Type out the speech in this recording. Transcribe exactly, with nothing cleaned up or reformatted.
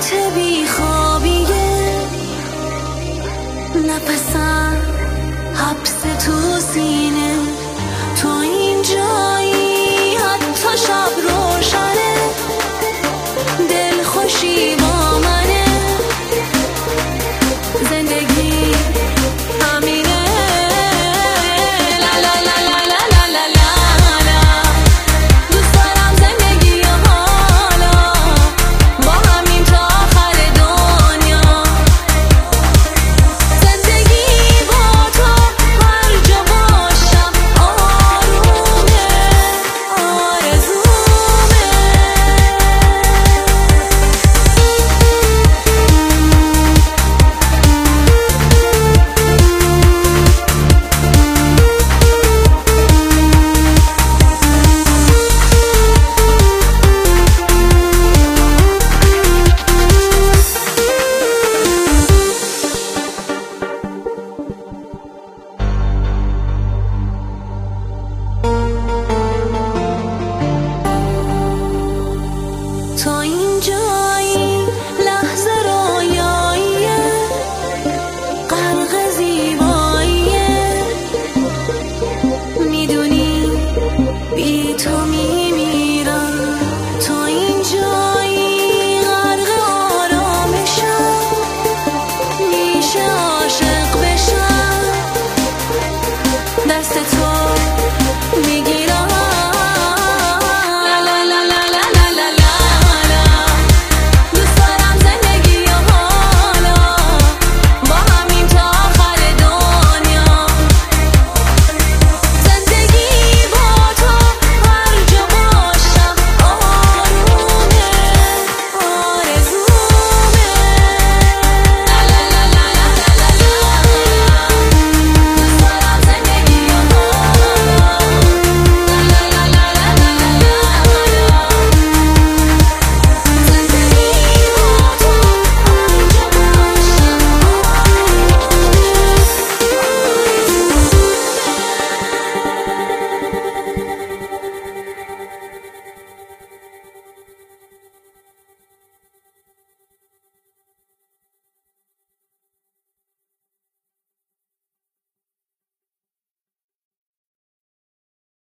حالت بیخوابیه، نفسم حبس تو سینه، تو اینجایی حتی شب روشنه، دل خوشی با منه، زندگی همینه. لا لا لا لا لا لا لا لا لا. دوست دارم زندگی و حالا با همین تا آخر دنیا، زندگی با تو هر جا باشم آرومه، آرزومه. تو اینجایی لحظه رویاییه، غرق زیباییه، میدونی بی تو